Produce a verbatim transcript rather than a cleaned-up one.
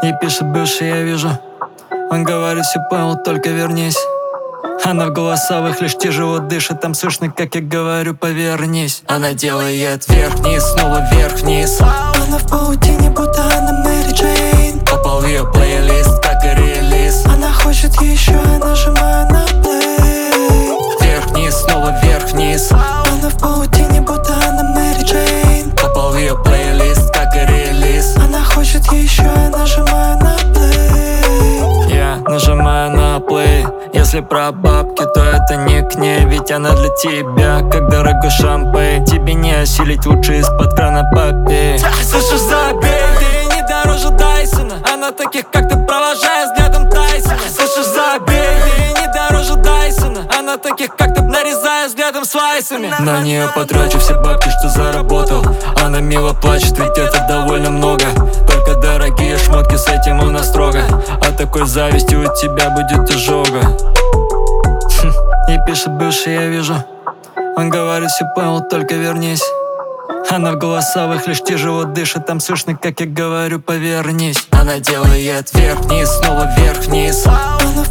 И пишет бывший, я вижу. Он говорит, все понял, только вернись. Она в голосовых лишь тяжело дышит. Там слышно, как я говорю, повернись. Она делает вверх-вниз, снова вверх-вниз. Она в паутине, будто она Мэри Джейн. Попал в ее плейлист, как и релиз. Она хочет еще, я нажимаю на плей. Вверх-вниз, снова вверх-вниз. Она в паутине, будто она Мэри Джейн. Попал в ее плейлист, как и релиз. Она хочет еще, я нажимаю на плей. Я нажимаю на плей. Если про бабки, то это не к ней. Ведь она для тебя, как дорогой шампейн. Тебе не осилить, лучше из-под крана попей. Слышишь, забей, ты не дороже Дайсона. Она таких, как ты, провожает взглядом Тайсона. Слышишь, забей, ты не дороже Дайсона. Она таких, как ты, нарезает взглядом слайсами. На нее потрачу все бабки, что заработал. Она мило плачет, ведь это довольно много. Только дорогие шмотки, с этим у нас строго. А такой завистью у тебя будет изжога. И пишет бывший, я вижу. Он говорит, все понял, только вернись. Она в голосовых лишь тяжело дышит. Там слышно, как я говорю, повернись. Она делает вверх-вниз, снова вверх-вниз. Она